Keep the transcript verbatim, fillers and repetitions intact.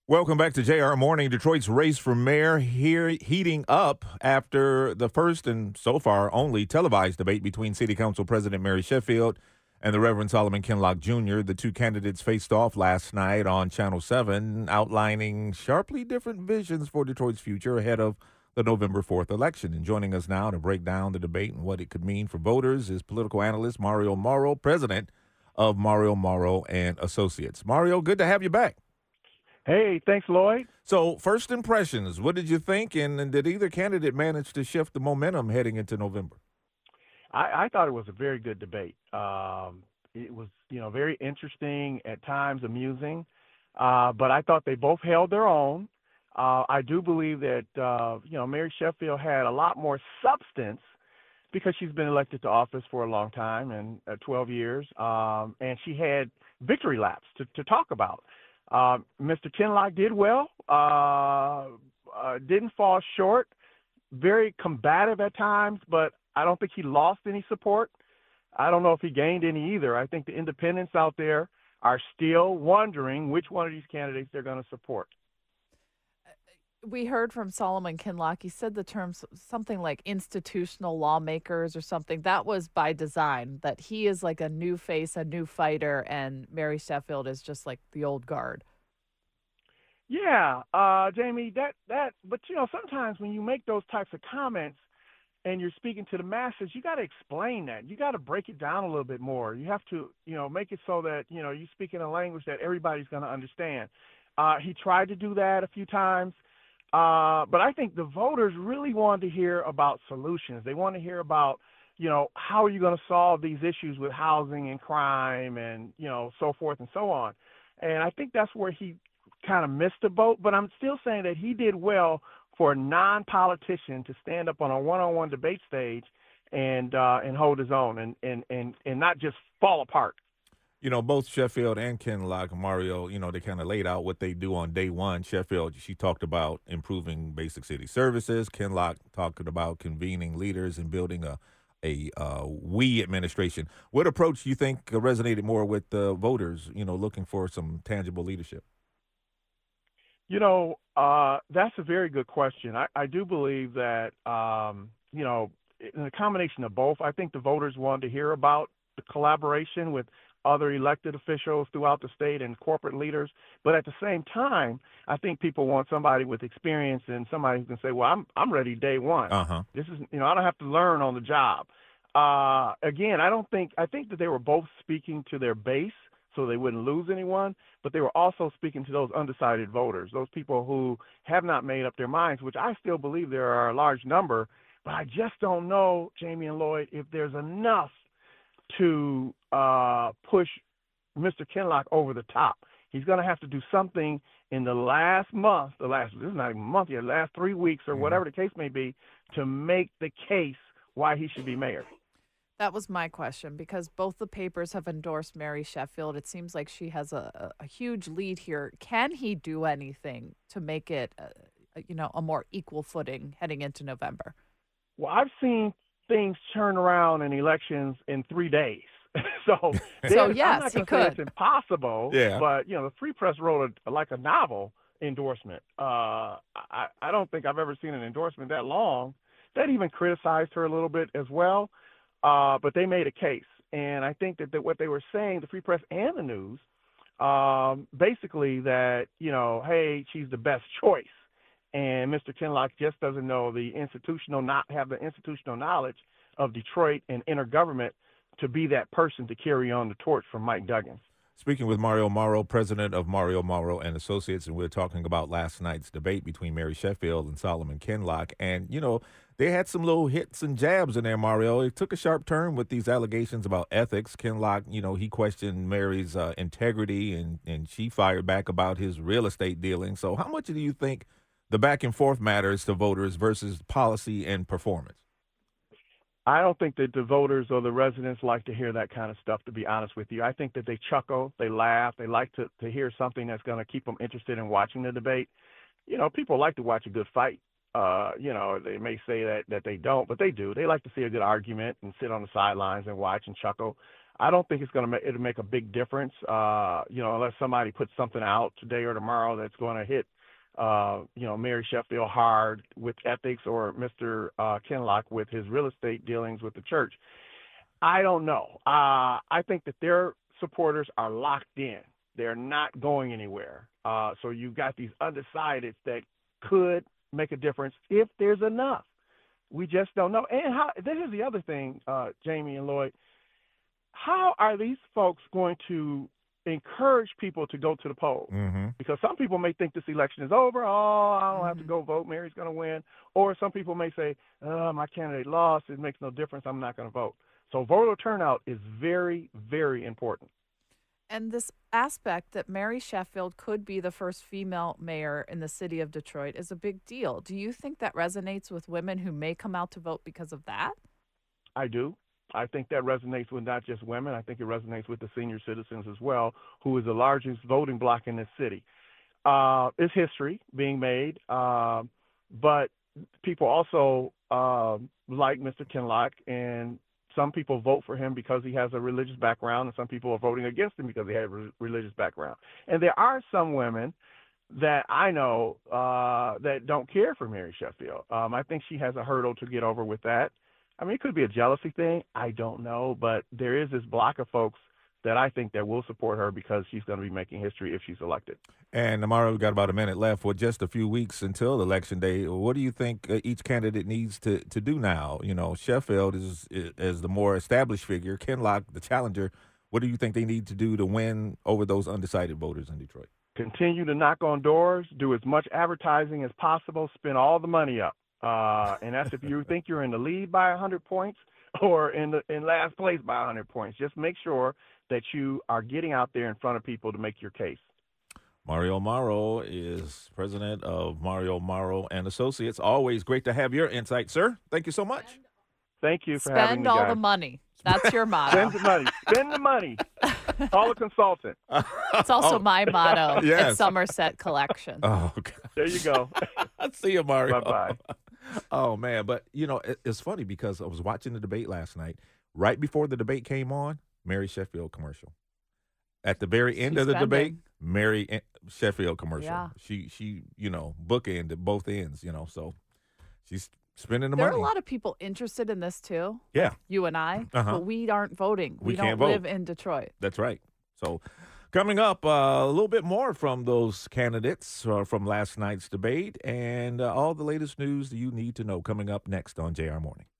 Welcome back to J R Morning. Detroit's race for mayor here heating up after the first and so far only televised debate between City Council President Mary Sheffield and the Reverend Solomon Kinloch Junior The two candidates faced off last night on Channel seven, outlining sharply different visions for Detroit's future ahead of the November fourth election. And joining us now to break down the debate and what it could mean for voters is political analyst Mario Mauro, president of Mario Mauro and Associates. Mario, good to have you back. Hey, thanks, Lloyd. So, first impressions, what did you think, and, and did either candidate manage to shift the momentum heading into November? I, I thought it was a very good debate. Um, it was, you know, very interesting, at times amusing, uh, but I thought they both held their own. Uh, I do believe that, uh, you know, Mary Sheffield had a lot more substance because she's been elected to office for a long time, and uh, twelve years, um, and she had victory laps to, to talk about. Uh, Mister Kinloch did well, uh, uh, didn't fall short, very combative at times, but I don't think he lost any support. I don't know if he gained any either. I think the independents out there are still wondering which one of these candidates they're going to support. We heard from Solomon Kinloch. He said the terms something like institutional lawmakers or something. That was by design, that he is like a new face, a new fighter, and Mary Sheffield is just like the old guard. Yeah, uh, Jamie, that, that, but you know, sometimes when you make those types of comments and you're speaking to the masses, you got to explain that. You got to break it down a little bit more. You have to, you know, make it so that, you know, you speak in a language that everybody's going to understand. Uh, he tried to do that a few times. Uh, but I think the voters really wanted to hear about solutions. They want to hear about, you know, how are you going to solve these issues with housing and crime and, you know, so forth and so on. And I think that's where he kind of missed the boat. But I'm still saying that he did well for a non-politician to stand up on a one-on-one debate stage and uh, and hold his own and, and, and, and not just fall apart. You know, both Sheffield and Kinloch, Mario, you know, they kind of laid out what they do on day one. Sheffield, she talked about improving basic city services. Kinloch talked about convening leaders and building a a uh, we administration. What approach do you think resonated more with the voters, you know, looking for some tangible leadership? You know, uh, that's a very good question. I, I do believe that, um, you know, in a combination of both, I think the voters wanted to hear about the collaboration with other elected officials throughout the state and corporate leaders. But at the same time, I think people want somebody with experience and somebody who can say, well, I'm I'm ready day one. Uh-huh. This is, you know, I don't have to learn on the job. Uh, again, I don't think, I think that they were both speaking to their base so they wouldn't lose anyone, but they were also speaking to those undecided voters, those people who have not made up their minds, which I still believe there are a large number, but I just don't know, Jamie and Lloyd, if there's enough to uh, push Mister Kinloch over the top. He's going to have to do something in the last month, the last, this is not even a month yet, last three weeks or mm-hmm. whatever the case may be, to make the case why he should be mayor. That was my question, because both the papers have endorsed Mary Sheffield. It seems like she has a, a huge lead here. Can he do anything to make it, uh, you know, a more equal footing heading into November? Well, I've seen things turn around in elections in three days. so, so yes, I'm not he gonna could. Say it's impossible, yeah. but, you know, the Free Press wrote a, like a novel endorsement. Uh, I, I don't think I've ever seen an endorsement that long. That even criticized her a little bit as well, uh, but they made a case. And I think that, that what they were saying, the Free Press and the News, um, basically that, you know, hey, she's the best choice. And Mister Kinloch just doesn't know the institutional, not have the institutional knowledge of Detroit and intergovernment to be that person to carry on the torch from Mike Duggan. Speaking with Mario Mauro, president of Mario Mauro and Associates, and we're talking about last night's debate between Mary Sheffield and Solomon Kinloch. And, you know, they had some little hits and jabs in there, Mario. It took a sharp turn with these allegations about ethics. Kinloch, you know, he questioned Mary's uh, integrity, and, and she fired back about his real estate dealing. So how much do you think the back and forth matters to voters versus policy and performance? I don't think that the voters or the residents like to hear that kind of stuff, to be honest with you. I think that they chuckle, they laugh, they like to, to hear something that's going to keep them interested in watching the debate. You know, people like to watch a good fight. Uh, you know, they may say that, that they don't, but they do. They like to see a good argument and sit on the sidelines and watch and chuckle. I don't think it's going to make it'll make a big difference. Uh, you know, unless somebody puts something out today or tomorrow that's going to hit, uh, you know, Mary Sheffield hard with ethics, or Mister Uh, Kinloch with his real estate dealings with the church. I don't know. Uh, I think that their supporters are locked in. They're not going anywhere. Uh, so you've got these undecideds that could make a difference if there's enough. We just don't know. And how, this is the other thing, uh, Jamie and Lloyd. How are these folks going to encourage people to go to the polls? Mm-hmm. Because some people may think this election is over. Oh, I don't Mm-hmm. have to go vote. Mary's going to win. Or some people may say, oh, my candidate lost. It makes no difference. I'm not going to vote. So voter turnout is very, very important. And this aspect that Mary Sheffield could be the first female mayor in the city of Detroit is a big deal. Do you think that resonates with women who may come out to vote because of that? I do. I think that resonates with not just women. I think it resonates with the senior citizens as well, who is the largest voting bloc in this city. Uh, it's history being made, uh, but people also uh, like Mister Kinloch, and some people vote for him because he has a religious background, and some people are voting against him because he has a re- religious background. And there are some women that I know uh, that don't care for Mary Sheffield. Um, I think she has a hurdle to get over with that. I mean, it could be a jealousy thing. I don't know. But there is this block of folks that I think that will support her because she's going to be making history if she's elected. And Amara, we've got about a minute left with just a few weeks until Election Day. What do you think uh, each candidate needs to, to do now? You know, Sheffield is, is the more established figure. Kinloch, the challenger. What do you think they need to do to win over those undecided voters in Detroit? Continue to knock on doors, do as much advertising as possible, spend all the money up. Uh, and that's if you think you're in the lead by one hundred points or in the in last place by one hundred points. Just make sure that you are getting out there in front of people to make your case. Mario Mauro is president of Mario Mauro and Associates. Always great to have your insight, sir. Thank you so much. Thank you for having Spend me, all guys. the money. That's your motto. Spend the money. Spend the money. Call a consultant. It's also Oh, my motto yes. at Somerset Collection. Oh, God. There you go. See you, Mario. Bye-bye. Oh, man. But, you know, it, it's funny because I was watching the debate last night. Right before the debate came on, Mary Sheffield commercial. At the very end She's of the spending. debate, Mary en- Sheffield commercial. Yeah. She, she, you know, bookended both ends, you know, so she's spending the There money. are a lot of people interested in this, too. Yeah. You and I. Uh-huh. But we aren't voting. We We, can't don't vote. live in Detroit. That's right. So coming up, uh, a little bit more from those candidates uh, from last night's debate and uh, all the latest news that you need to know coming up next on J R Morning.